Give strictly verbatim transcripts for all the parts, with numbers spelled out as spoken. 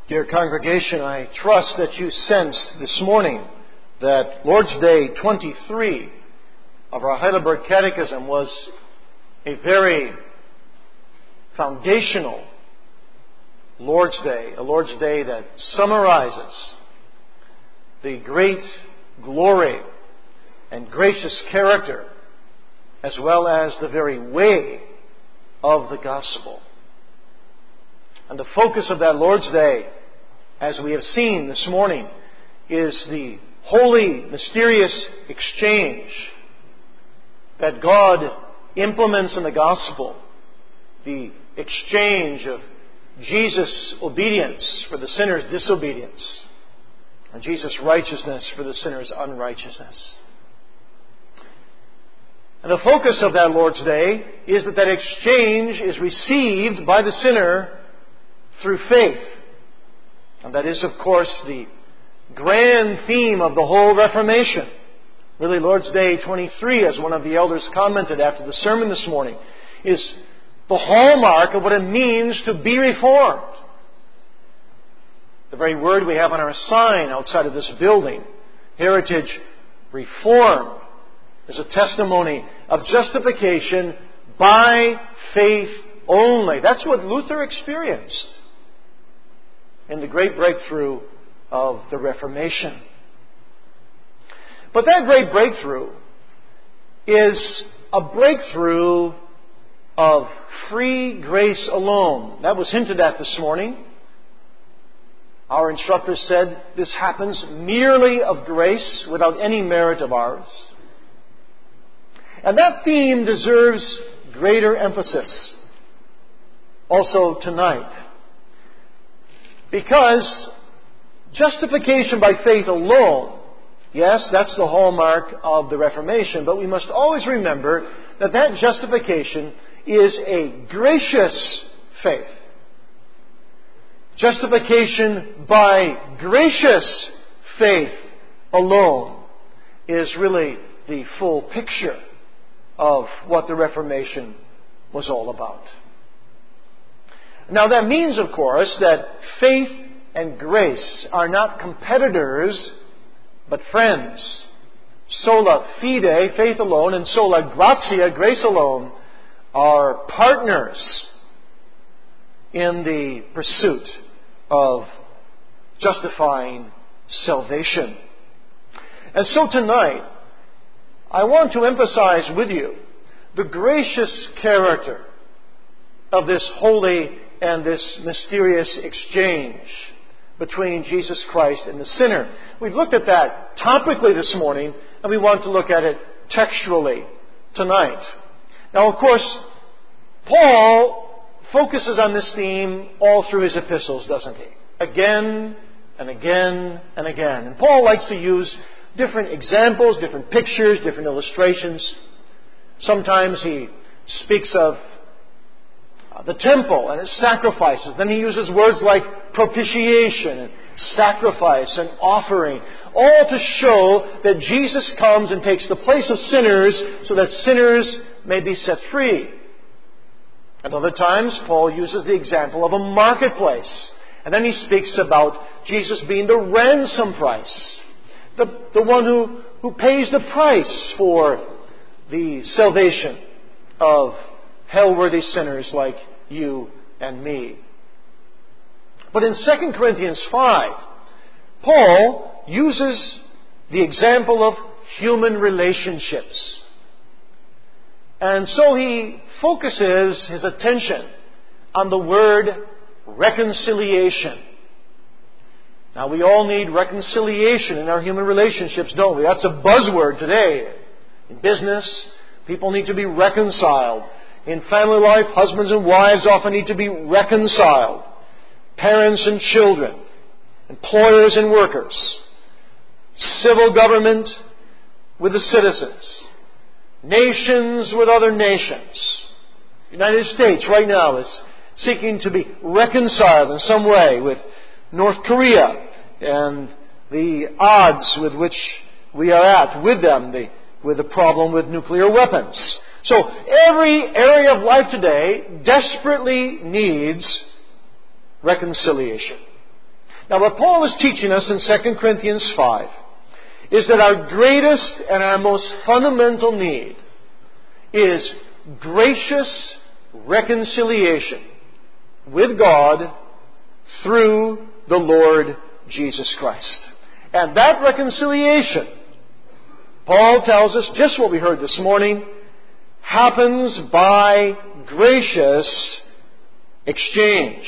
Dear congregation, I trust that you sensed this morning that Lord's Day twenty-three of our Heidelberg Catechism was a very foundational Lord's Day, a Lord's Day that summarizes the great glory and gracious character as well as the very way of the gospel. And the focus of that Lord's Day, as we have seen this morning, is the holy, mysterious exchange that God implements in the gospel. The exchange of Jesus' obedience for the sinner's disobedience, and Jesus' righteousness for the sinner's unrighteousness. And the focus of that Lord's Day is that that exchange is received by the sinner through faith. And that is, of course, the grand theme of the whole Reformation. Really, Lord's Day twenty-three, as one of the elders commented after the sermon this morning, is the hallmark of what it means to be reformed. The very word we have on our sign outside of this building, Heritage Reformed, is a testimony of justification by faith only. That's what Luther experienced in the great breakthrough of the Reformation. But that great breakthrough is a breakthrough of free grace alone. That was hinted at this morning. Our instructor said this happens merely of grace without any merit of ours. And that theme deserves greater emphasis also tonight. Because justification by faith alone, yes, that's the hallmark of the Reformation, but we must always remember that that justification is a gracious faith. Justification by gracious faith alone is really the full picture of what the Reformation was all about. Now that means, of course, that faith and grace are not competitors, but friends. Sola fide, faith alone, and sola gratia, grace alone, are partners in the pursuit of justifying salvation. And so tonight, I want to emphasize with you the gracious character of this holy and this mysterious exchange between Jesus Christ and the sinner. We've looked at that topically this morning, and we want to look at it textually tonight. Now, of course, Paul focuses on this theme all through his epistles, doesn't he? Again and again and again. And Paul likes to use different examples, different pictures, different illustrations. Sometimes he speaks of the temple and its sacrifices. Then he uses words like propitiation and sacrifice and offering, all to show that Jesus comes and takes the place of sinners so that sinners may be set free. At other times, Paul uses the example of a marketplace. And then he speaks about Jesus being the ransom price, the, the one who, who pays the price for the salvation of hell-worthy sinners like you and me. But in Second Corinthians five, Paul uses the example of human relationships. And so he focuses his attention on the word reconciliation. Now, we all need reconciliation in our human relationships, don't we? That's a buzzword today. In business, people need to be reconciled. In family life, husbands and wives often need to be reconciled. Parents and children, employers and workers, civil government with the citizens, nations with other nations. The United States right now is seeking to be reconciled in some way with North Korea and the odds with which we are at with them, the, with the problem with nuclear weapons. So every area of life today desperately needs reconciliation. Now, what Paul is teaching us in Second Corinthians five is that our greatest and our most fundamental need is gracious reconciliation with God through the Lord Jesus Christ. And that reconciliation, Paul tells us just what we heard this morning, happens by gracious exchange.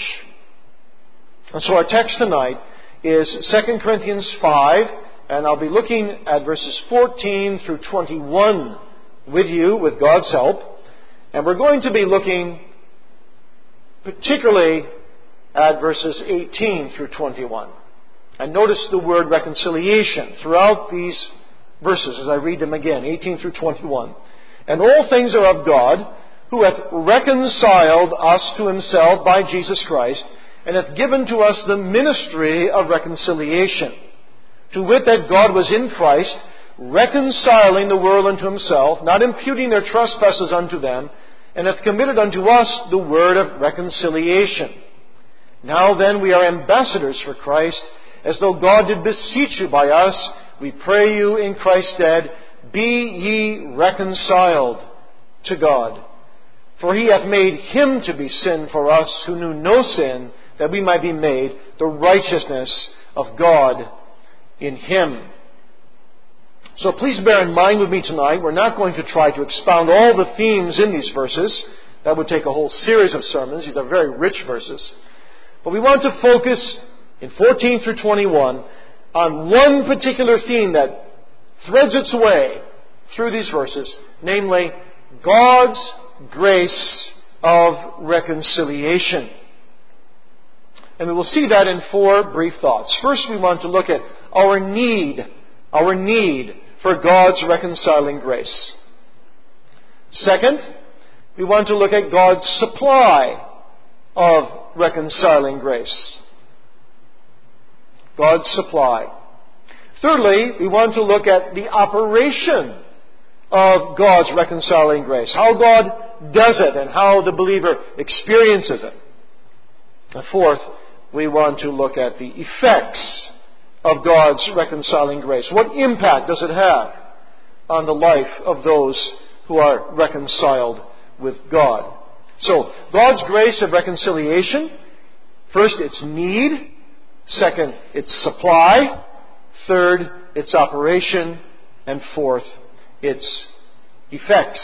And so our text tonight is Second Corinthians five, and I'll be looking at verses fourteen through twenty-one with you, with God's help. And we're going to be looking particularly at verses eighteen through twenty-one. And notice the word reconciliation throughout these verses as I read them again, eighteen through twenty-one. And all things are of God, who hath reconciled us to himself by Jesus Christ, and hath given to us the ministry of reconciliation. To wit, that God was in Christ, reconciling the world unto himself, not imputing their trespasses unto them, and hath committed unto us the word of reconciliation. Now then we are ambassadors for Christ, as though God did beseech you by us. We pray you in Christ's stead, be ye reconciled to God. For he hath made him to be sin for us, who knew no sin, that we might be made the righteousness of God in him. So please bear in mind with me tonight, we're not going to try to expound all the themes in these verses. That would take a whole series of sermons. These are very rich verses. But we want to focus in fourteen through twenty-one on one particular theme that threads its way through these verses, namely God's grace of reconciliation. And we will see that in four brief thoughts. First, we want to look at our need, our need for God's reconciling grace. Second, we want to look at God's supply of reconciling grace. God's supply. Thirdly, we want to look at the operation of God's reconciling grace. How God does it and how the believer experiences it. And fourth, we want to look at the effects of God's reconciling grace. What impact does it have on the life of those who are reconciled with God? So, God's grace of reconciliation. First, its need. Second, its supply. Third, its operation. And fourth, its effects.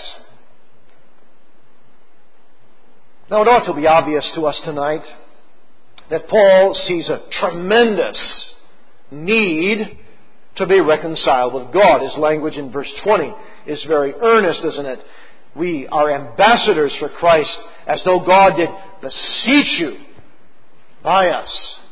Now, it ought to be obvious to us tonight that Paul sees a tremendous need to be reconciled with God. His language in verse twenty is very earnest, isn't it? We are ambassadors for Christ, as though God did beseech you by us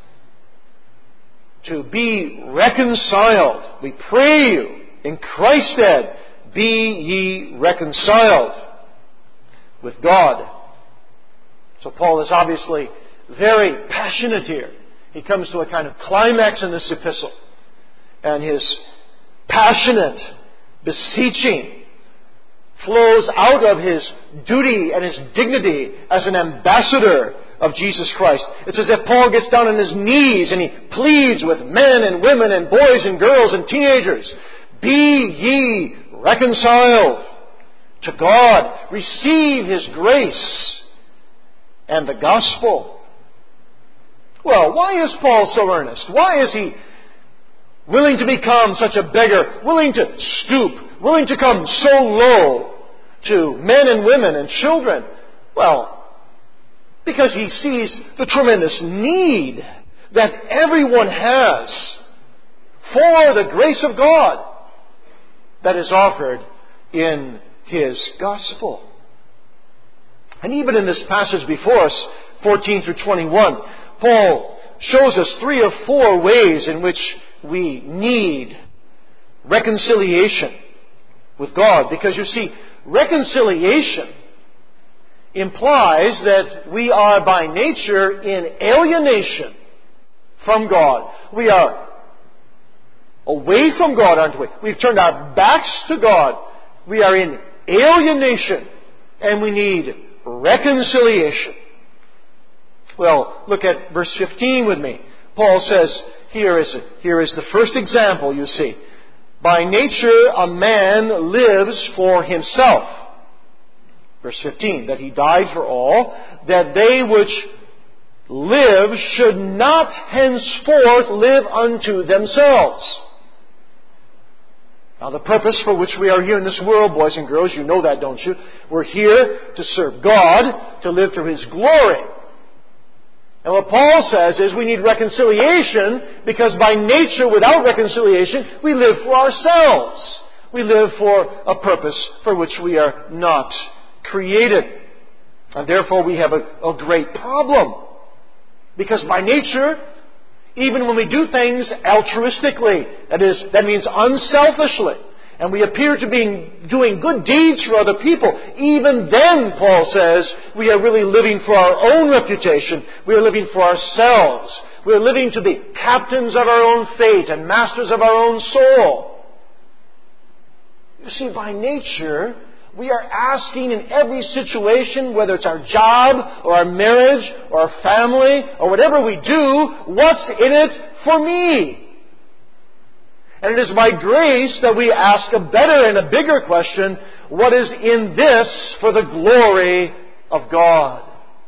to be reconciled. We pray you in Christ's stead, be ye reconciled with God. So Paul is obviously very passionate here. He comes to a kind of climax in this epistle. And his passionate beseeching flows out of his duty and his dignity as an ambassador of Jesus Christ. It's as if Paul gets down on his knees and he pleads with men and women and boys and girls and teenagers, be ye reconciled to God. Receive his grace and the gospel. Well, why is Paul so earnest? Why is he willing to become such a beggar, willing to stoop, willing to come so low to men and women and children? Well, because he sees the tremendous need that everyone has for the grace of God that is offered in his gospel. And even in this passage before us, fourteen through twenty-one, Paul shows us three or four ways in which we need reconciliation with God. Because you see, reconciliation implies that we are by nature in alienation from God. We are away from God, aren't we? We've turned our backs to God. We are in alienation and we need reconciliation. Well, look at verse fifteen with me. Paul says, here is, here is the first example, you see. By nature, a man lives for himself. Verse fifteen, that he died for all, that they which live should not henceforth live unto themselves. Now, the purpose for which we are here in this world, boys and girls, you know that, don't you? We're here to serve God, to live to His glory. And what Paul says is we need reconciliation because by nature, without reconciliation, we live for ourselves. We live for a purpose for which we are not created. And therefore we have a, a great problem. Because by nature, even when we do things altruistically, that is, that means unselfishly, and we appear to be doing good deeds for other people, even then, Paul says, we are really living for our own reputation. We are living for ourselves. We are living to be captains of our own fate and masters of our own soul. You see, by nature, we are asking in every situation, whether it's our job or our marriage or our family or whatever we do, what's in it for me? And it is by grace that we ask a better and a bigger question, what is in this for the glory of God?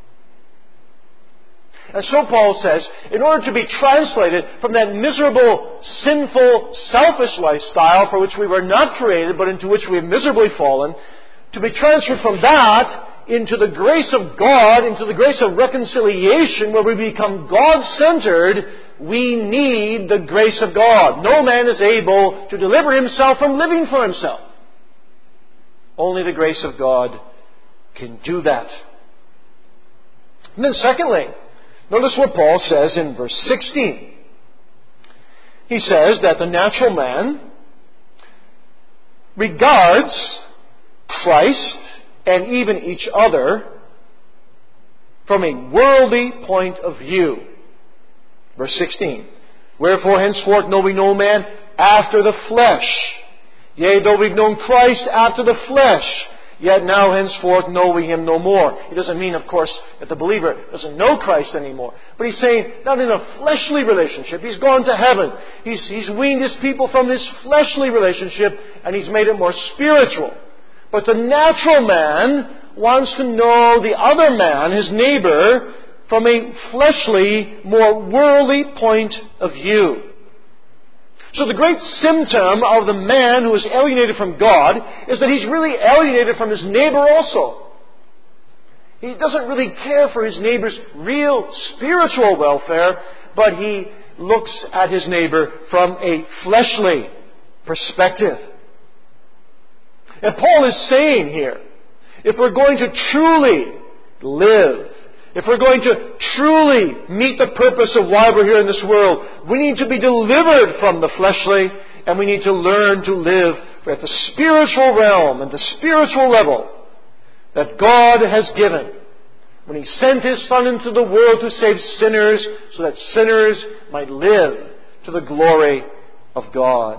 And so Paul says, in order to be translated from that miserable, sinful, selfish lifestyle for which we were not created, but into which we have miserably fallen, to be transferred from that into the grace of God, into the grace of reconciliation, where we become God-centered, we need the grace of God. No man is able to deliver himself from living for himself. Only the grace of God can do that. And then secondly, notice what Paul says in verse sixteen. He says that the natural man regards Christ and even each other from a worldly point of view. Verse sixteen. Wherefore henceforth know we no man after the flesh. Yea, though we've known Christ after the flesh, yet now henceforth know we Him no more. It doesn't mean, of course, that the believer doesn't know Christ anymore. But he's saying, not in a fleshly relationship. He's gone to heaven. He's, he's weaned His people from this fleshly relationship, and He's made it more spiritual. But the natural man wants to know the other man, his neighbor, from a fleshly, more worldly point of view. So the great symptom of the man who is alienated from God is that he's really alienated from his neighbor also. He doesn't really care for his neighbor's real spiritual welfare, but he looks at his neighbor from a fleshly perspective. And Paul is saying here, if we're going to truly live, if we're going to truly meet the purpose of why we're here in this world, we need to be delivered from the fleshly, and we need to learn to live at the spiritual realm and the spiritual level that God has given when He sent His Son into the world to save sinners so that sinners might live to the glory of God.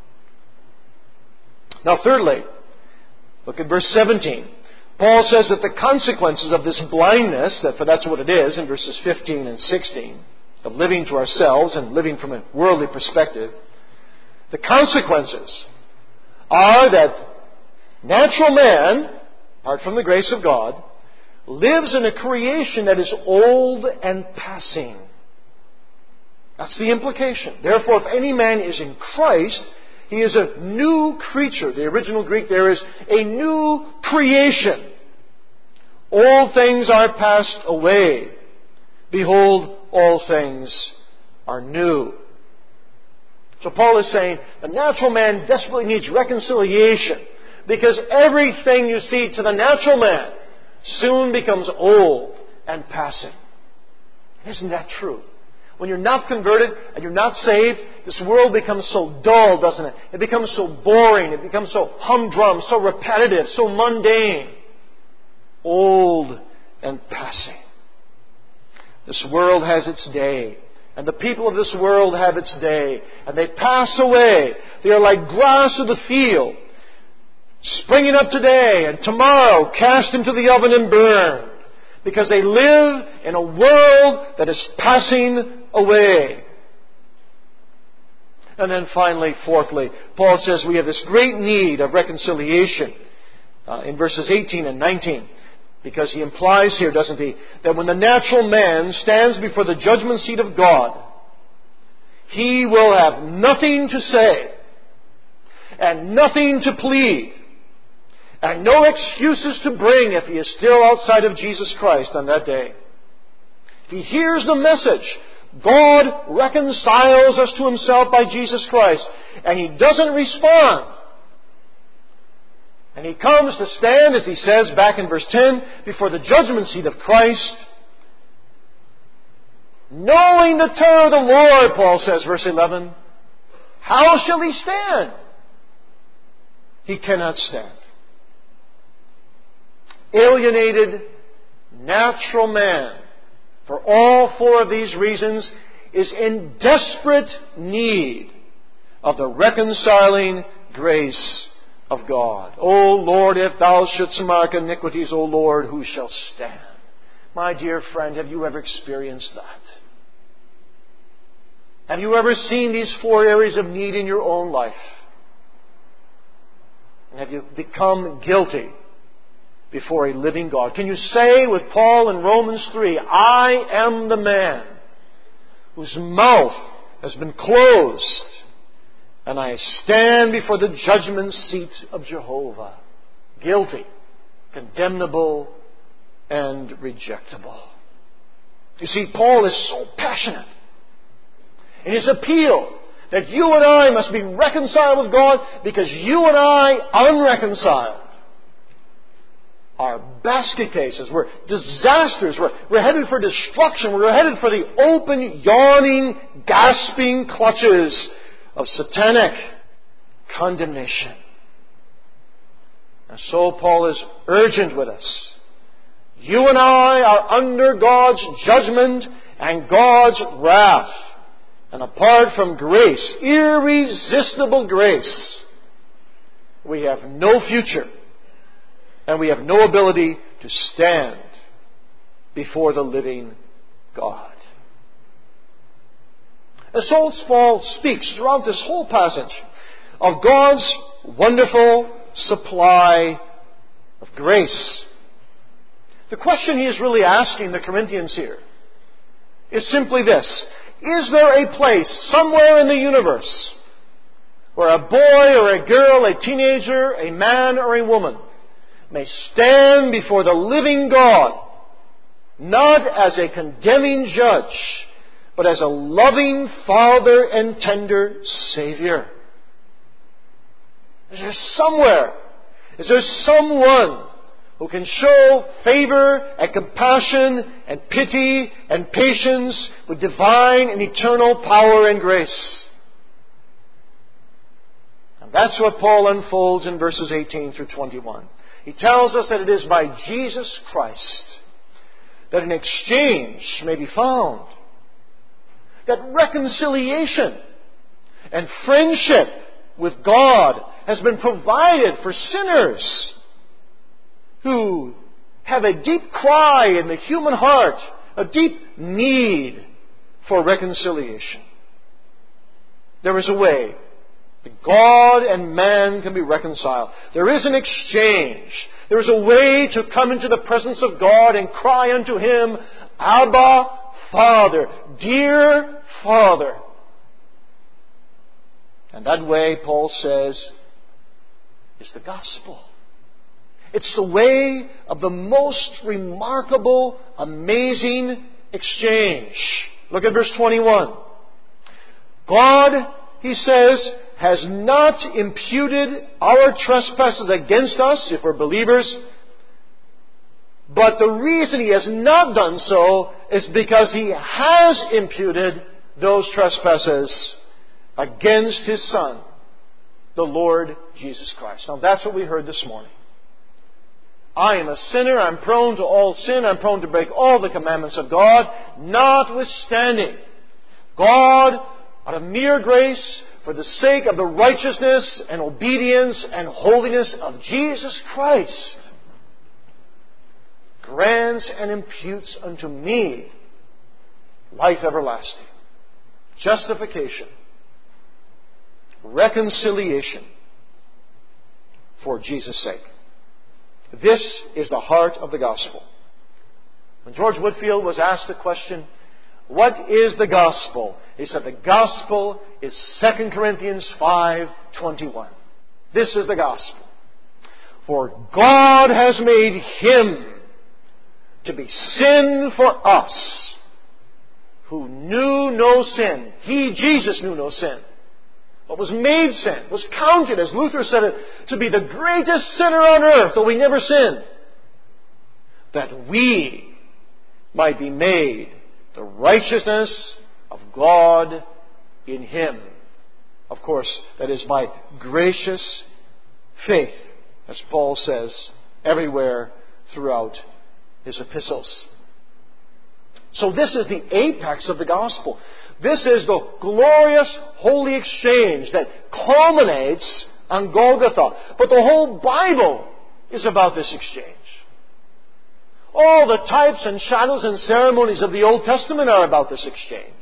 Now thirdly, look at verse seventeen. Paul says that the consequences of this blindness, that for that's what it is in verses fifteen and sixteen, of living to ourselves and living from a worldly perspective, the consequences are that natural man, apart from the grace of God, lives in a creation that is old and passing. That's the implication. Therefore, if any man is in Christ, he is a new creature. The original Greek there is a new creation. All things are passed away. Behold, all things are new. So Paul is saying the natural man desperately needs reconciliation because everything you see to the natural man soon becomes old and passing. Isn't that true? When you're not converted and you're not saved, this world becomes so dull, doesn't it? It becomes so boring. It becomes so humdrum, so repetitive, so mundane. Old and passing. This world has its day. And the people of this world have its day. And they pass away. They are like grass of the field, springing up today and tomorrow cast into the oven and burned. Because they live in a world that is passing away. And then finally, fourthly, Paul says we have this great need of reconciliation uh, in verses eighteen and nineteen. Because he implies here, doesn't he, that when the natural man stands before the judgment seat of God, he will have nothing to say and nothing to plead and no excuses to bring if he is still outside of Jesus Christ on that day. If he hears the message, God reconciles us to Himself by Jesus Christ, and he doesn't respond, and he comes to stand, as he says back in verse ten, before the judgment seat of Christ, knowing the terror of the Lord, Paul says, verse eleven, how shall he stand? He cannot stand. Alienated, natural man, for all four of these reasons, is in desperate need of the reconciling grace of God. O Lord, if Thou shouldst mark iniquities, O Lord, who shall stand? My dear friend, have you ever experienced that? Have you ever seen these four areas of need in your own life? And have you become guilty before a living God? Can you say with Paul in Romans three, I am the man whose mouth has been closed, and I stand before the judgment seat of Jehovah, guilty, condemnable, and rejectable. You see, Paul is so passionate in his appeal that you and I must be reconciled with God, because you and I, unreconciled, are basket cases. We're disasters. We're, we're headed for destruction. We're headed for the open, yawning, gasping clutches of satanic condemnation. And so Paul is urgent with us. You and I are under God's judgment and God's wrath. And apart from grace, irresistible grace, we have no future. And we have no ability to stand before the living God. And so Paul speaks throughout this whole passage of God's wonderful supply of grace. The question he is really asking the Corinthians here is simply this: is there a place somewhere in the universe where a boy or a girl, a teenager, a man or a woman may stand before the living God, not as a condemning judge, but as a loving Father and tender Savior? Is there somewhere, is there someone who can show favor and compassion and pity and patience with divine and eternal power and grace? And that's what Paul unfolds in verses eighteen through twenty-one. He tells us that it is by Jesus Christ that an exchange may be found, that reconciliation and friendship with God has been provided for sinners who have a deep cry in the human heart, a deep need for reconciliation. There is a way that God and man can be reconciled. There is an exchange. There is a way to come into the presence of God and cry unto Him, Abba, Father, dear Father. And that way, Paul says, is the gospel. It's the way of the most remarkable, amazing exchange. Look at verse twenty-one. God, he says, has not imputed our trespasses against us, if we're believers. But the reason He has not done so is because He has imputed those trespasses against His Son, the Lord Jesus Christ. Now that's what we heard this morning. I am a sinner. I'm prone to all sin. I'm prone to break all the commandments of God. Notwithstanding, God, out of mere grace, for the sake of the righteousness and obedience and holiness of Jesus Christ, grants and imputes unto me life everlasting. justification, reconciliation for Jesus' sake. This is the heart of the gospel. When George Whitefield was asked the question, what is the gospel? He said, the gospel is Second Corinthians five twenty-one. This is the gospel. For God has made Him to be sin for us, who knew no sin. He, Jesus, knew no sin, but was made sin, was counted, as Luther said it, to be the greatest sinner on earth, though he never sinned, that we might be made the righteousness of God in Him. Of course, that is by gracious faith, as Paul says everywhere throughout his epistles. So this is the apex of the gospel. This is the glorious holy exchange that culminates on Golgotha. But the whole Bible is about this exchange. All the types and shadows and ceremonies of the Old Testament are about this exchange.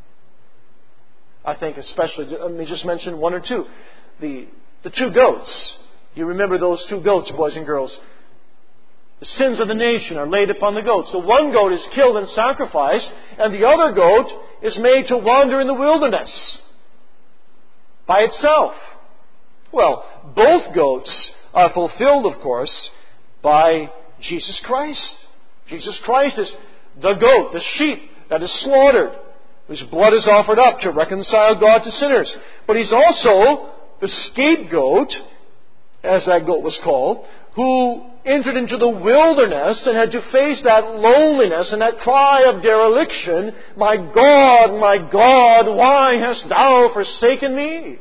I think especially, let me just mention one or two. The, the two goats. You remember those two goats, boys and girls. The sins of the nation are laid upon the goats. The one goat is killed and sacrificed, and the other goat is made to wander in the wilderness by itself. Well, both goats are fulfilled, of course, by Jesus Christ. Jesus Christ is the goat, the sheep that is slaughtered, whose blood is offered up to reconcile God to sinners. But He's also the scapegoat, as that goat was called, who entered into the wilderness and had to face that loneliness and that cry of dereliction, "My God, my God, why hast Thou forsaken me?"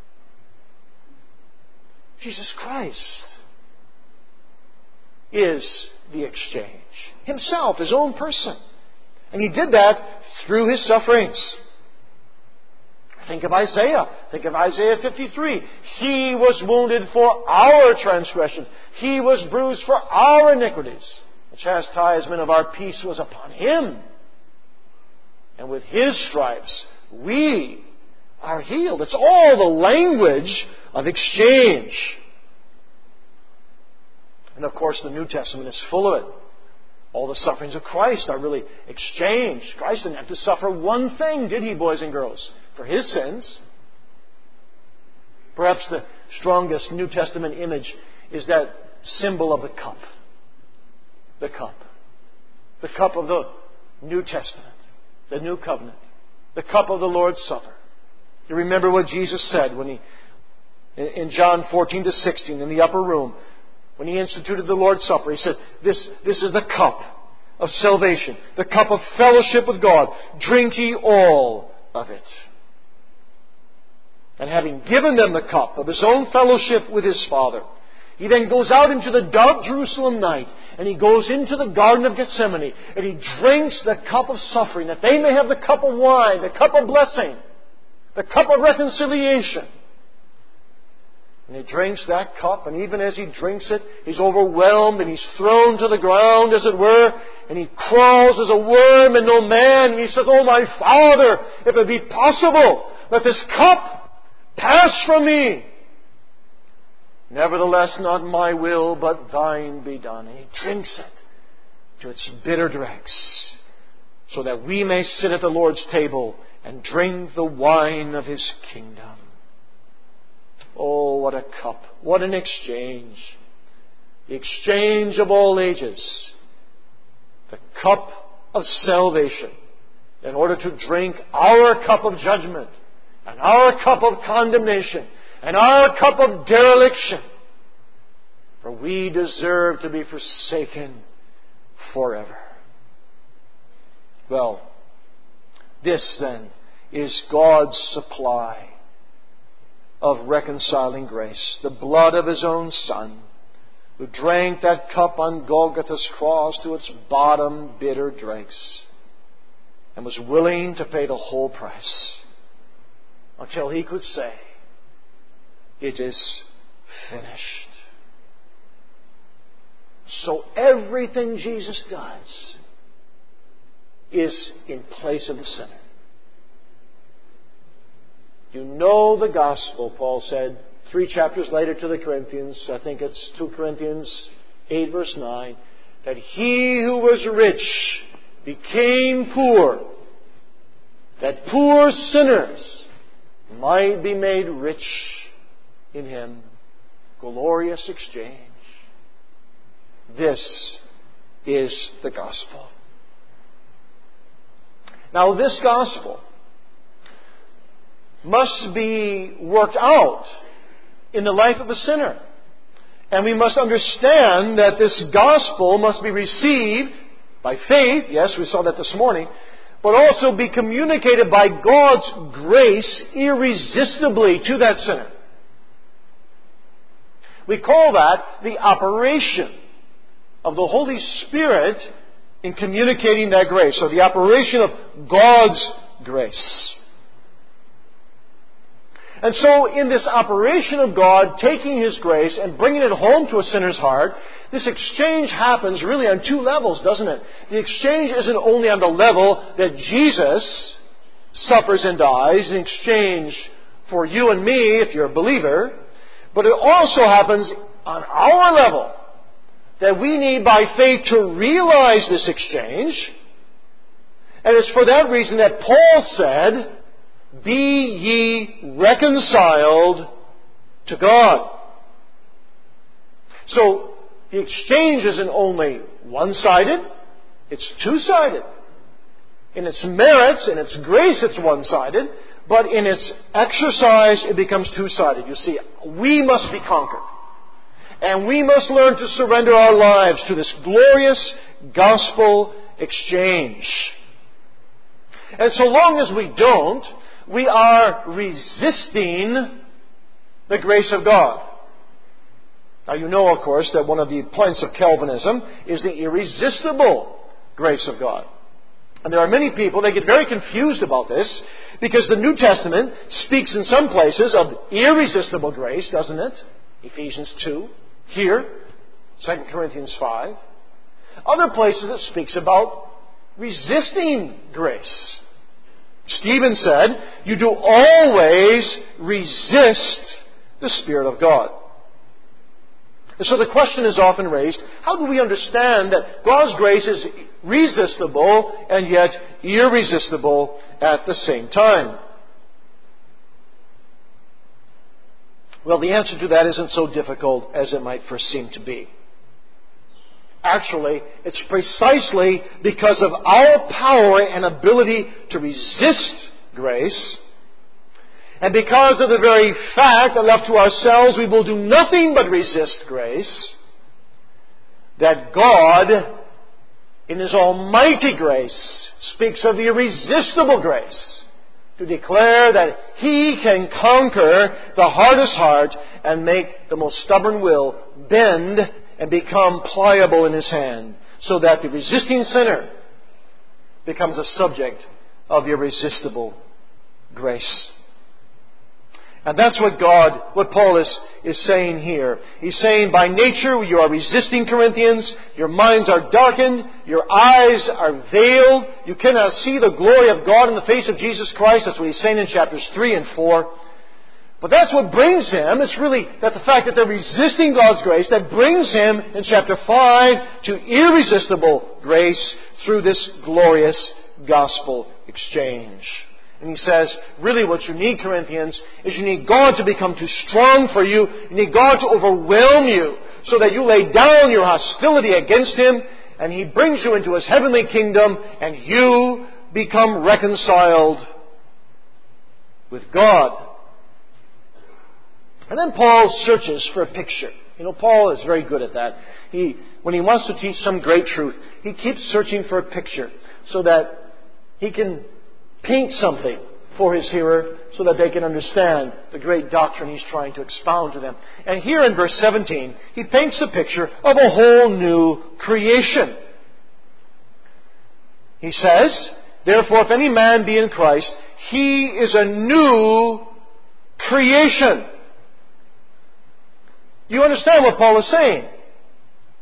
Jesus Christ is the exchange. Himself, His own person. And He did that through His sufferings. Think of Isaiah. Think of Isaiah fifty-three. He was wounded for our transgression. He was bruised for our iniquities. The chastisement of our peace was upon Him. And with His stripes, we are healed. It's all the language of exchange. And of course, the New Testament is full of it. All the sufferings of Christ are really exchanged. Christ didn't have to suffer one thing, did He, boys and girls, for His sins? Perhaps the strongest New Testament image is that symbol of the cup. The cup. The cup of the New Testament. The New Covenant. The cup of the Lord's Supper. You remember what Jesus said when He, in John fourteen to sixteen, in the upper room, when He instituted the Lord's Supper, He said, this, this is the cup of salvation, the cup of fellowship with God. Drink ye all of it. And having given them the cup of His own fellowship with His Father, He then goes out into the dark Jerusalem night, and He goes into the Garden of Gethsemane, and He drinks the cup of suffering, that they may have the cup of wine, the cup of blessing, the cup of reconciliation. And He drinks that cup, and even as He drinks it, He's overwhelmed, and He's thrown to the ground, as it were, and He crawls as a worm and no man, and He says, "Oh, my Father, if it be possible, let this cup pass from me. Nevertheless, not my will, but Thine be done." And He drinks it to its bitter dregs, so that we may sit at the Lord's table and drink the wine of His kingdom. Oh, what a cup. What an exchange. The exchange of all ages. The cup of salvation. In order to drink our cup of judgment, and our cup of condemnation, and our cup of dereliction. For we deserve to be forsaken forever. Well, this then is God's supply of reconciling grace. The blood of His own Son, who drank that cup on Golgotha's cross to its bottom bitter dregs, and was willing to pay the whole price until He could say, "It is finished." So everything Jesus does is in place of the sinner. You know the gospel, Paul said three chapters later to the Corinthians. I think it's two Corinthians eight verse nine. That he who was rich became poor, that poor sinners might be made rich in him. Glorious exchange. This is the gospel. Now this gospel must be worked out in the life of a sinner. And we must understand that this gospel must be received by faith. Yes, we saw that this morning. But also be communicated by God's grace irresistibly to that sinner. We call that the operation of the Holy Spirit in communicating that grace. So the operation of God's grace. And so in this operation of God, taking His grace and bringing it home to a sinner's heart, this exchange happens really on two levels, doesn't it? The exchange isn't only on the level that Jesus suffers and dies in exchange for you and me, if you're a believer, but it also happens on our level, that we need by faith to realize this exchange. And it's for that reason that Paul said, be ye reconciled to God. So, the exchange isn't only one-sided, it's two-sided. In its merits, in its grace, it's one-sided, but in its exercise, it becomes two-sided. You see, we must be conquered. And we must learn to surrender our lives to this glorious gospel exchange. And so long as we don't, we are resisting the grace of God. Now you know, of course, that one of the points of Calvinism is the irresistible grace of God. And there are many people, they get very confused about this, because the New Testament speaks in some places of irresistible grace, doesn't it? Ephesians two. Here, Second Corinthians five. Other places it speaks about resisting grace. Stephen said, you do always resist the Spirit of God. And so the question is often raised, how do we understand that God's grace is resistible and yet irresistible at the same time? Well, the answer to that isn't so difficult as it might first seem to be. Actually, it's precisely because of our power and ability to resist grace, and because of the very fact that left to ourselves we will do nothing but resist grace, that God, in His almighty grace, speaks of the irresistible grace to declare that He can conquer the hardest heart and make the most stubborn will bend and become pliable in His hand, so that the resisting sinner becomes a subject of irresistible grace. And that's what God, what Paul is, is saying here. He's saying, by nature you are resisting, Corinthians. Your minds are darkened. Your eyes are veiled. You cannot see the glory of God in the face of Jesus Christ. That's what he's saying in chapters three and four. But that's what brings him. It's really that the fact that they're resisting God's grace that brings him in chapter five to irresistible grace through this glorious gospel exchange. And he says, really what you need, Corinthians, is you need God to become too strong for you. You need God to overwhelm you so that you lay down your hostility against Him and He brings you into His heavenly kingdom and you become reconciled with God. And then Paul searches for a picture. You know, Paul is very good at that. He, when he wants to teach some great truth, he keeps searching for a picture so that he can paint something for his hearer so that they can understand the great doctrine he's trying to expound to them. And here in verse seventeen, he paints the picture of a whole new creation. He says, therefore, if any man be in Christ, he is a new creation. You understand what Paul is saying?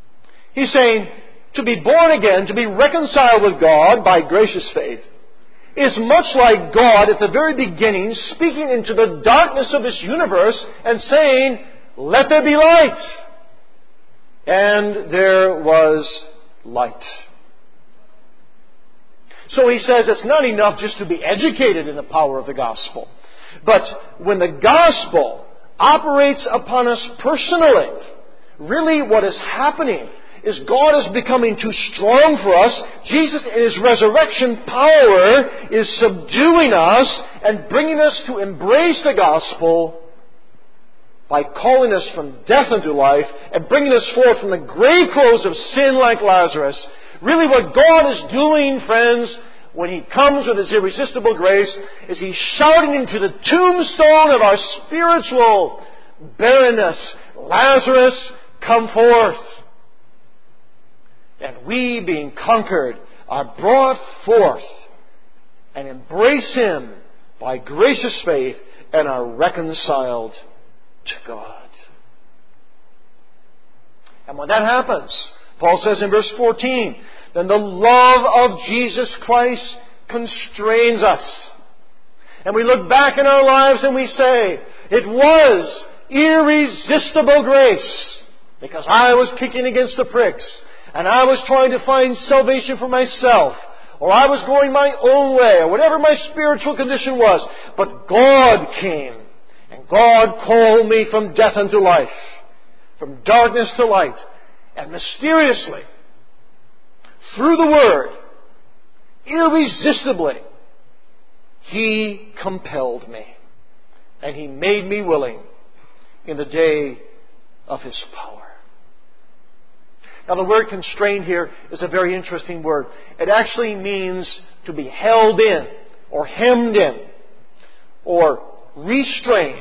He's saying, to be born again, to be reconciled with God by gracious faith, is much like God at the very beginning speaking into the darkness of this universe and saying, "Let there be light." And there was light. So he says it's not enough just to be educated in the power of the gospel. But when the gospel operates upon us personally, really what is happening is God is becoming too strong for us. Jesus in His resurrection power is subduing us and bringing us to embrace the gospel by calling us from death into life and bringing us forth from the grave clothes of sin like Lazarus. Really what God is doing, friends, when He comes with His irresistible grace, is He's shouting into the tombstone of our spiritual barrenness, "Lazarus, come forth." And we, being conquered, are brought forth and embrace Him by gracious faith and are reconciled to God. And when that happens, Paul says in verse fourteen, then the love of Jesus Christ constrains us. And we look back in our lives and we say, it was irresistible grace, because I was kicking against the pricks, and I was trying to find salvation for myself, or I was going my own way, or whatever my spiritual condition was. But God came, and God called me from death unto life, from darkness to light, and mysteriously, through the Word, irresistibly, He compelled me, and He made me willing in the day of His power. Now the word constrained here is a very interesting word. It actually means to be held in, or hemmed in, or restrained.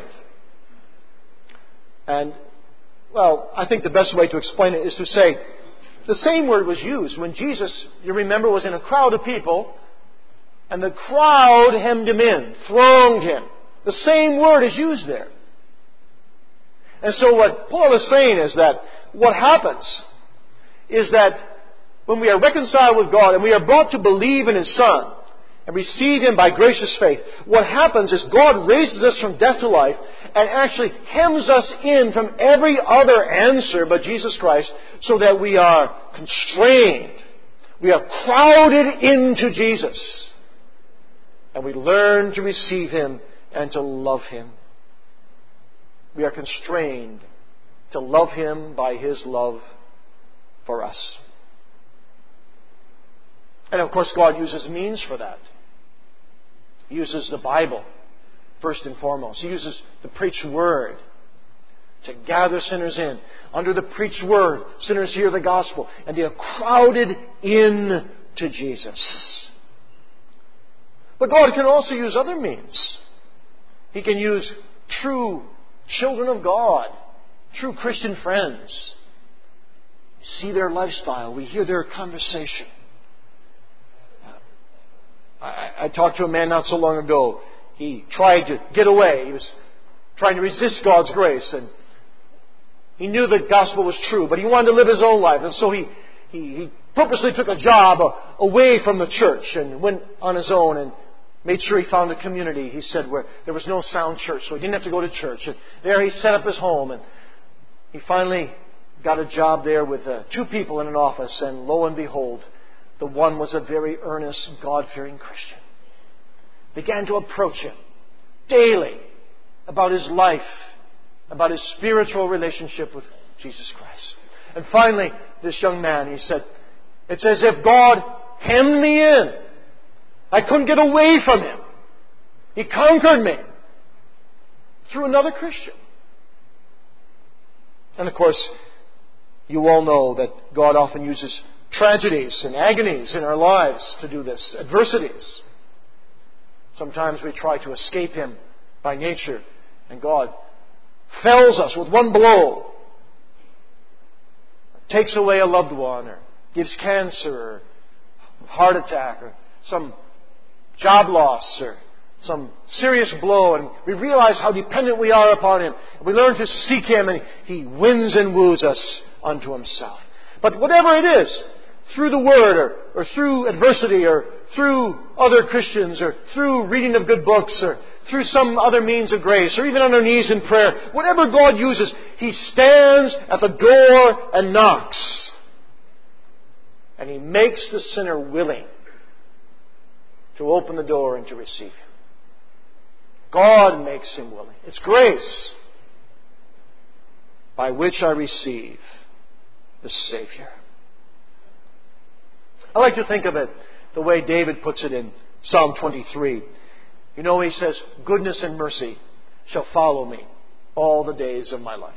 And, well, I think the best way to explain it is to say, the same word was used when Jesus, you remember, was in a crowd of people, and the crowd hemmed Him in, thronged Him. The same word is used there. And so what Paul is saying is that what happens is that when we are reconciled with God and we are brought to believe in His Son and receive Him by gracious faith, what happens is God raises us from death to life and actually hems us in from every other answer but Jesus Christ, so that we are constrained. We are crowded into Jesus. And we learn to receive Him and to love Him. We are constrained to love Him by His love for us. And of course God uses means for that. He uses the Bible, first and foremost. He uses the preached Word to gather sinners in. Under the preached Word, sinners hear the gospel, and they are crowded in to Jesus. But God can also use other means. He can use true children of God, true Christian friends. We see their lifestyle. We hear their conversation. I, I talked to a man not so long ago. He tried to get away. He was trying to resist God's grace. And he knew the gospel was true, but he wanted to live his own life. And so he, he, he purposely took a job away from the church and went on his own and made sure he found a community, he said, where there was no sound church, so he didn't have to go to church. And there he set up his home, and he finally got a job there with uh, two people in an office, and lo and behold, the one was a very earnest, God-fearing Christian. Began to approach him daily about his life, about his spiritual relationship with Jesus Christ. And finally, this young man, he said, it's as if God hemmed me in. I couldn't get away from Him. He conquered me through another Christian. And of course, you all know that God often uses tragedies and agonies in our lives to do this, adversities. Sometimes we try to escape Him by nature, and God fells us with one blow, takes away a loved one, or gives cancer, or heart attack, or some job loss, or some serious blow, and we realize how dependent we are upon Him. We learn to seek Him, and He wins and woos us unto Himself. But whatever it is, through the Word, or, or through adversity, or through other Christians, or through reading of good books, or through some other means of grace, or even on our knees in prayer. Whatever God uses, He stands at the door and knocks. And He makes the sinner willing to open the door and to receive Him. God makes him willing. It's grace by which I receive the Savior. I like to think of it the way David puts it in Psalm twenty-three. You know, he says, goodness and mercy shall follow me all the days of my life.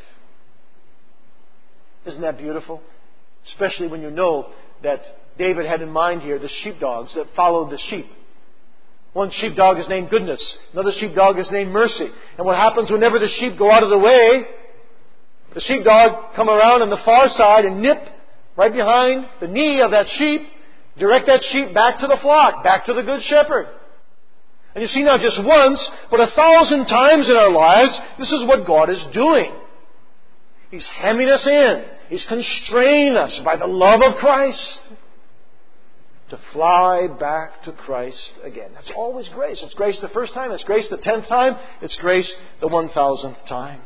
Isn't that beautiful? Especially when you know that David had in mind here the sheepdogs that followed the sheep. One sheepdog is named Goodness. Another sheepdog is named Mercy. And what happens whenever the sheep go out of the way, the sheepdog come around on the far side and nip right behind the knee of that sheep, direct that sheep back to the flock, back to the Good Shepherd. And you see, not just once, but a thousand times in our lives, this is what God is doing. He's hemming us in. He's constraining us by the love of Christ to fly back to Christ again. That's always grace. It's grace the first time. It's grace the tenth time. It's grace the one thousandth time.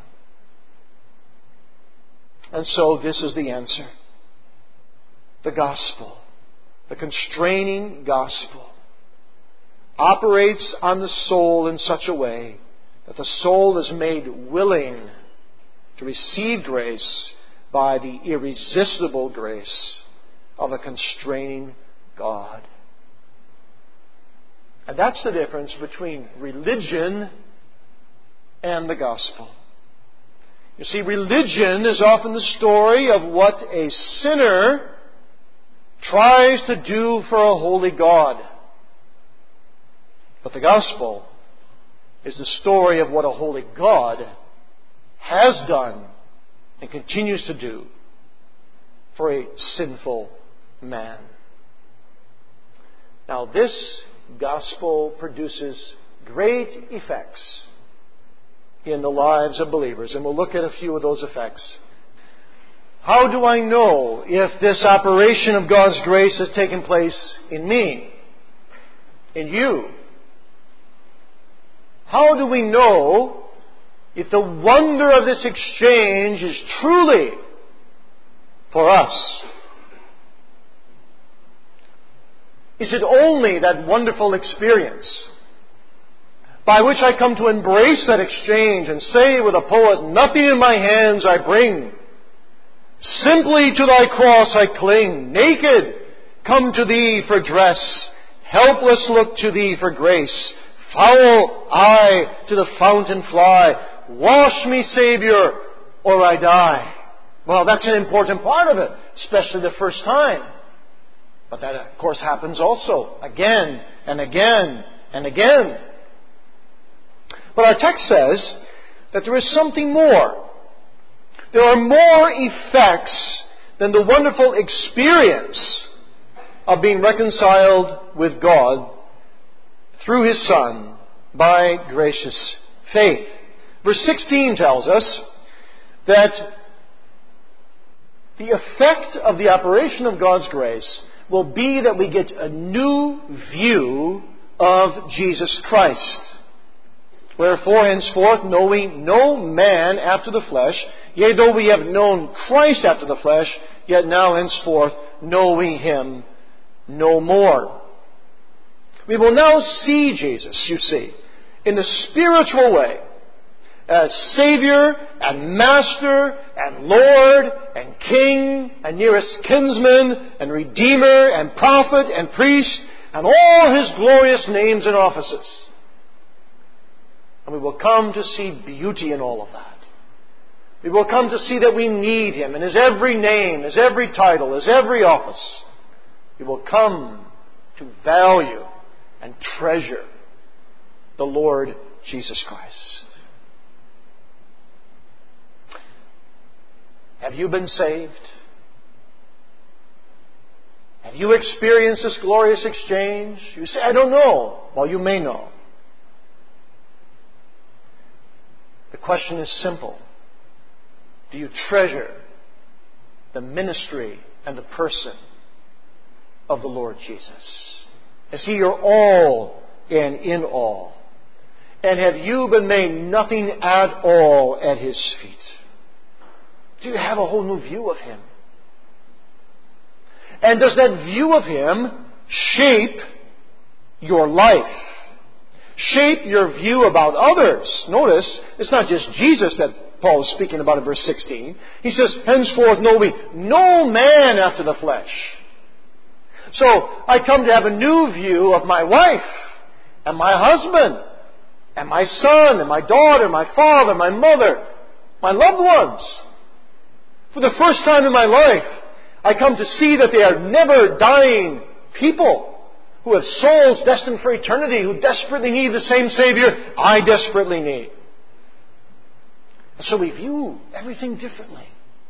And so this is the answer. The gospel, the constraining gospel, operates on the soul in such a way that the soul is made willing to receive grace by the irresistible grace of a constraining God. And that's the difference between religion and the gospel. You see, religion is often the story of what a sinner tries to do for a holy God. But the gospel is the story of what a holy God has done and continues to do for a sinful man. Now, this gospel produces great effects in the lives of believers, and we'll look at a few of those effects. How do I know if this operation of God's grace has taken place in me, in you? How do we know if the wonder of this exchange is truly for us? Is it only that wonderful experience by which I come to embrace that exchange and say with a poet, nothing in my hands I bring, simply to thy cross I cling, naked come to thee for dress, helpless look to thee for grace, foul I to the fountain fly, wash me, Savior, or I die. Well, that's an important part of it, especially the first time. But that, of course, happens also again and again and again. But our text says that there is something more. There are more effects than the wonderful experience of being reconciled with God through His Son by gracious faith. Verse sixteen tells us that the effect of the operation of God's grace will be that we get a new view of Jesus Christ. Wherefore, henceforth, know we no man after the flesh, yea, though we have known Christ after the flesh, yet now henceforth know we Him no more. We will now see Jesus, you see, in the spiritual way, as Savior and Master and Lord and King and nearest kinsman and Redeemer and Prophet and Priest and all His glorious names and offices. And we will come to see beauty in all of that. We will come to see that we need Him in His every name, His every title, His every office. We will come to value and treasure the Lord Jesus Christ. Have you been saved? Have you experienced this glorious exchange? You say, I don't know. Well, you may know. The question is simple. Do you treasure the ministry and the person of the Lord Jesus? Is He your all and in all? And have you been made nothing at all at His feet? Do you have a whole new view of Him? And does that view of Him shape your life? Shape your view about others? Notice, it's not just Jesus that Paul is speaking about in verse sixteen. He says, henceforth know we no man after the flesh. So, I come to have a new view of my wife, and my husband, and my son, and my daughter, my father, my mother, my loved ones. For the first time in my life, I come to see that they are never dying people who have souls destined for eternity, who desperately need the same Savior I desperately need. So we view everything differently.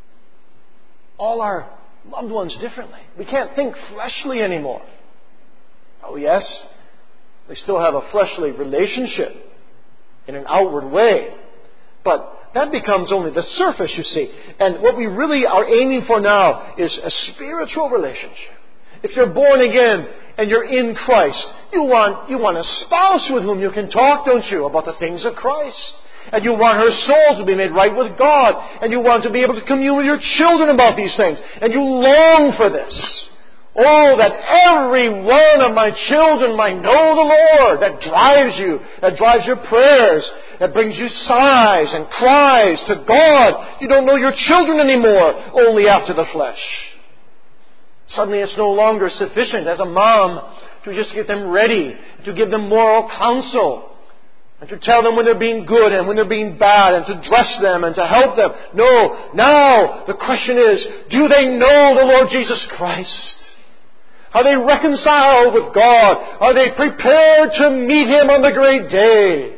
All our loved ones differently. We can't think fleshly anymore. Oh yes, we still have a fleshly relationship in an outward way. But that becomes only the surface, you see. And what we really are aiming for now is a spiritual relationship. If you're born again and you're in Christ, you want, you want a spouse with whom you can talk, don't you, about the things of Christ. And you want her soul to be made right with God. And you want to be able to commune with your children about these things. And you long for this. Oh, that every one of my children might know the Lord. That drives you. That drives your prayers. That brings you sighs and cries to God. You don't know your children anymore, only after the flesh. Suddenly it's no longer sufficient as a mom to just get them ready, to give them moral counsel, and to tell them when they're being good and when they're being bad, and to dress them and to help them. No, now the question is, do they know the Lord Jesus Christ? Are they reconciled with God? Are they prepared to meet Him on the great day?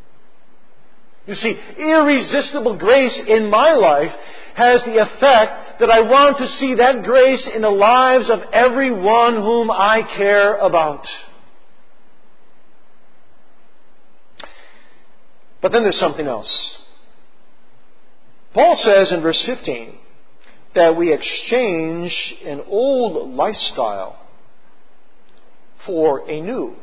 You see, irresistible grace in my life has the effect that I want to see that grace in the lives of everyone whom I care about. But then there's something else. Paul says in verse fifteen that we exchange an old lifestyle for a new.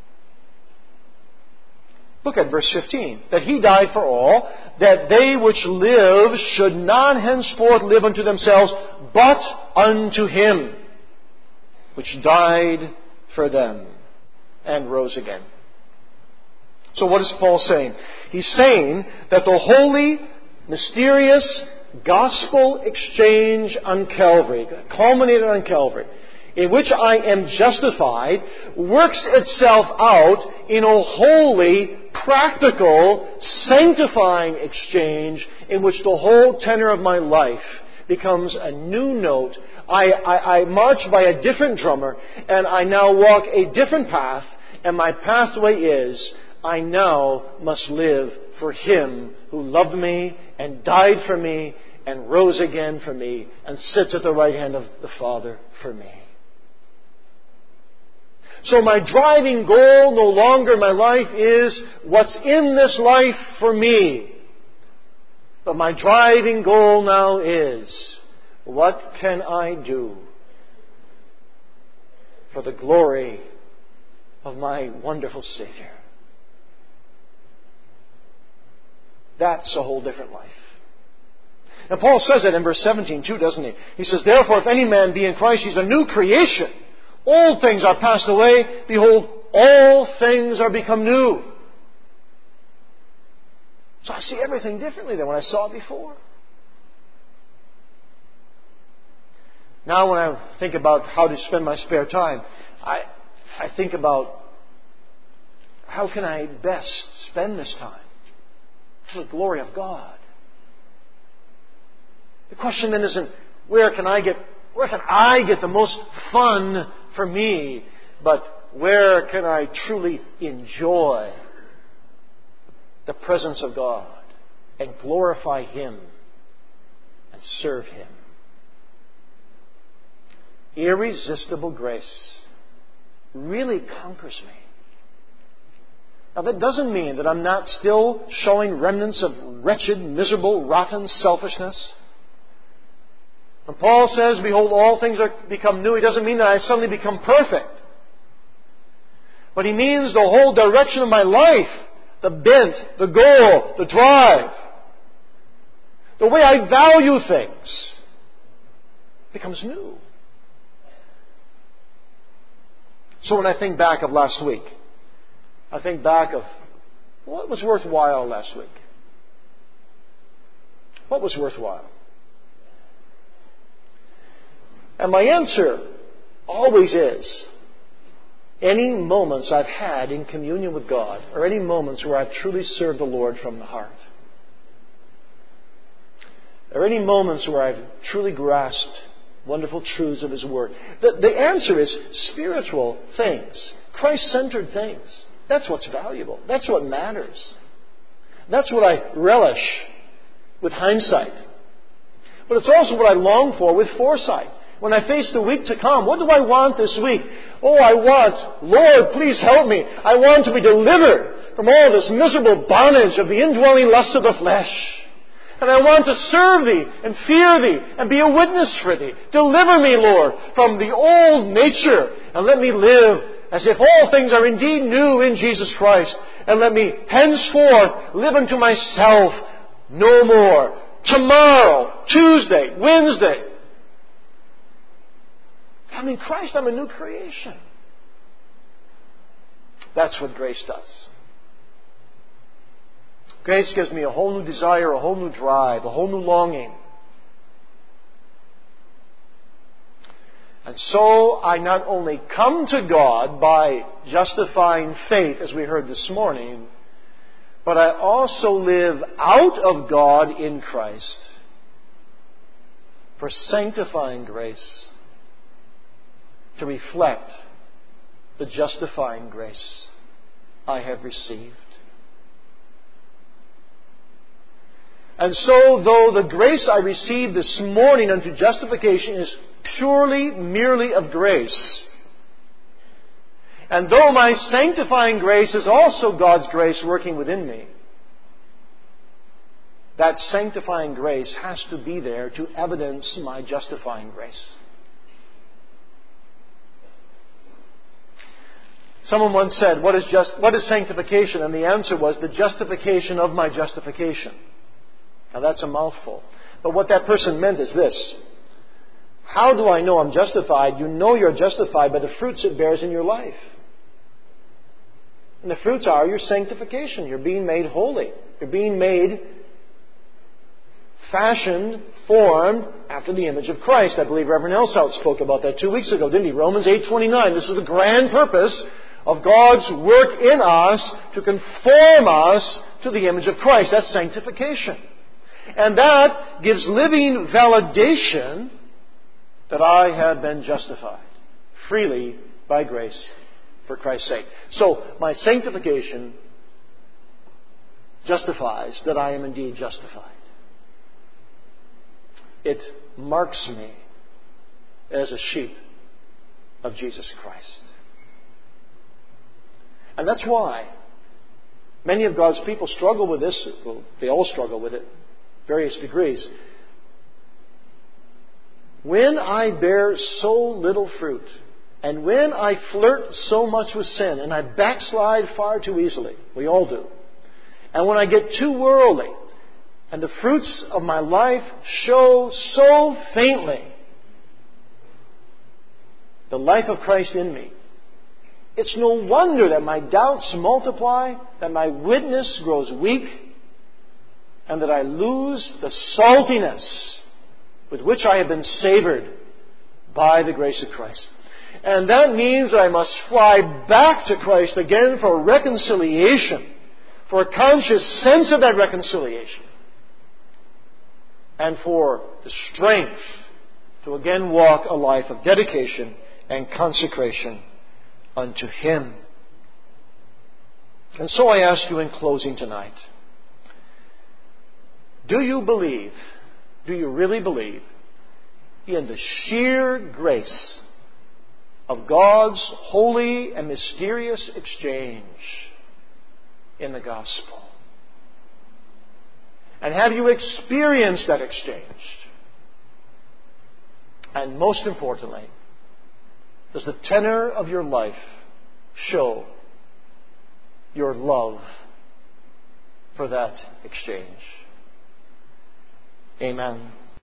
Look at verse fifteen. That He died for all, that they which live should not henceforth live unto themselves, but unto Him, which died for them and rose again. So what is Paul saying? He's saying that the holy, mysterious gospel exchange on Calvary, culminated on Calvary, in which I am justified, works itself out in a holy, practical, sanctifying exchange in which the whole tenor of my life becomes a new note. I, I, I march by a different drummer, and I now walk a different path, and my pathway is, I now must live for Him who loved me and died for me and rose again for me and sits at the right hand of the Father for me. So my driving goal no longer in my life is what's in this life for me. But my driving goal now is, what can I do for the glory of my wonderful Savior? That's a whole different life. And Paul says that in verse seventeen too, doesn't he? He says, therefore, if any man be in Christ, he's a new creation. Old things are passed away. Behold, all things are become new. So I see everything differently than when I saw it before. Now when I think about how to spend my spare time, I, I think about how can I best spend this time for the glory of God. The question then isn't where can I get where can I get the most fun for me, but where can I truly enjoy the presence of God and glorify Him and serve Him. Irresistible grace really conquers me. Now that doesn't mean that I'm not still showing remnants of wretched, miserable, rotten selfishness. When Paul says, behold, all things are become new, he doesn't mean that I suddenly become perfect. but He means the whole direction of my life. The bent, the goal, the drive. The way I value things becomes new. So when I think back of last week, I think back of what was worthwhile last week. What was worthwhile? And my answer always is any moments I've had in communion with God, or any moments where I've truly served the Lord from the heart. Or any moments where I've truly grasped wonderful truths of His Word. The, the answer is spiritual things, Christ-centered things. That's what's valuable. That's what matters. That's what I relish with hindsight. But it's also what I long for with foresight. When I face the week to come, what do I want this week? Oh, I want, Lord, please help me. I want to be delivered from all this miserable bondage of the indwelling lust of the flesh. And I want to serve Thee and fear Thee and be a witness for Thee. Deliver me, Lord, from the old nature and let me live as if all things are indeed new in Jesus Christ. And let me henceforth live unto myself no more. Tomorrow, Tuesday, Wednesday. I'm in Christ. I'm a new creation. That's what grace does. Grace gives me a whole new desire, a whole new drive, a whole new longing. And so I not only come to God by justifying faith, as we heard this morning, but I also live out of God in Christ for sanctifying grace to reflect the justifying grace I have received. And so, though the grace I received this morning unto justification is purely, merely of grace, and though my sanctifying grace is also God's grace working within me, that sanctifying grace has to be there to evidence my justifying grace. Someone once said, what is, just, what is sanctification? And the answer was, the justification of my justification. Now that's a mouthful. But what that person meant is this. How do I know I'm justified? You know you're justified by the fruits it bears in your life. And the fruits are your sanctification. You're being made holy. You're being made, fashioned, formed after the image of Christ. I believe Reverend Elsout spoke about that two weeks ago, didn't he? Romans eight twenty-nine. This is the grand purpose of God's work in us to conform us to the image of Christ. That's sanctification. And that gives living validation that I have been justified freely by grace for Christ's sake. So my sanctification justifies that I am indeed justified. It marks me as a sheep of Jesus Christ. And that's why many of God's people struggle with this. Well, they all struggle with it. Various degrees. When I bear so little fruit, and when I flirt so much with sin, and I backslide far too easily, we all do, and when I get too worldly, and the fruits of my life show so faintly the life of Christ in me, it's no wonder that my doubts multiply, that my witness grows weak, and that I lose the saltiness with which I have been savored by the grace of Christ. And that means I must fly back to Christ again for reconciliation, for a conscious sense of that reconciliation, and for the strength to again walk a life of dedication and consecration unto Him. And so I ask you in closing tonight, do you believe, do you really believe in the sheer grace of God's holy and mysterious exchange in the gospel? And have you experienced that exchange? And most importantly, does the tenor of your life show your love for that exchange. Amen.